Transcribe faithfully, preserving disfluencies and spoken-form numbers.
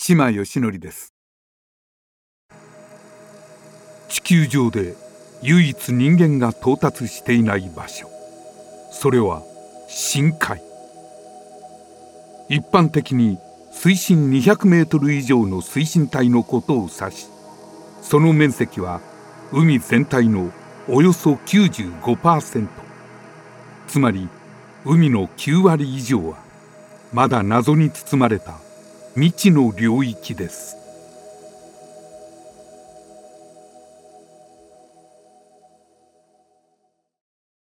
島義則です。地球上で唯一人間が到達していない場所、それは深海。一般的に水深にひゃくメートル以上の水深帯のことを指し、その面積は海全体のおよそ きゅうじゅうごパーセント、つまり海のきゅうわり以上はまだ謎に包まれた未知の領域です。